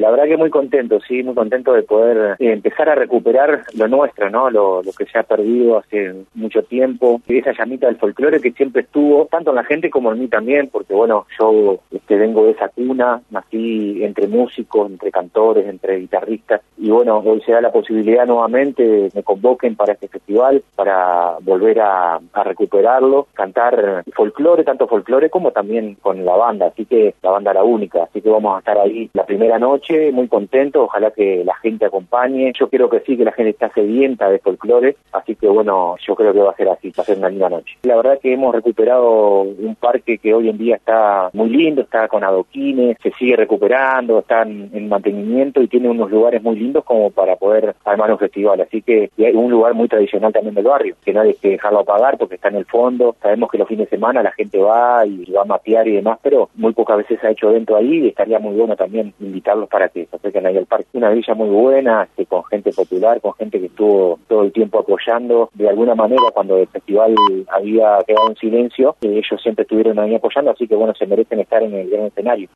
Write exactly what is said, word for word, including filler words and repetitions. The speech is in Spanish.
la verdad que muy contento, sí, muy contento de poder eh, empezar a recuperar lo nuestro, ¿no? Lo, lo que se ha perdido hace mucho tiempo, esa llamita del folclore que siempre estuvo, tanto en la gente como en mí también, porque bueno, yo este, vengo de esa cuna, nací entre músicos, entre cantores, entre guitarristas, y bueno, hoy se da la posibilidad nuevamente de que me convoquen para este festival, para volver a, a recuperarlo, cantar folclore, tanto folclore como también con la banda, así que la banda La Única, así que vamos a estar ahí la primera noche, muy contentos, ojalá que la gente acompañe, yo creo que sí, que la gente está sedienta de folclore, así que bueno, yo creo que va a ser así, va a ser una linda noche. La verdad que hemos recuperado un parque que hoy en día está muy lindo, está con adoquines, se sigue recuperando, está en, en mantenimiento y tiene unos lugares muy lindos como para poder armar un festival, así que y hay un lugar muy tradicional también del barrio, que no hay que dejarlo apagar porque está en el fondo, sabemos que los fines de semana la gente va y va a mapear y demás, pero muy pocas veces se ha hecho evento ahí y estaría muy bueno también invitarlos para que se acerquen ahí al parque. Una villa muy buena, este, con gente popular, con gente que estuvo todo el tiempo apoyando, de alguna manera cuando el festival había quedado en silencio, eh, ellos siempre estuvieron ahí apoyando, así que bueno, se merecen estar en el gran escenario.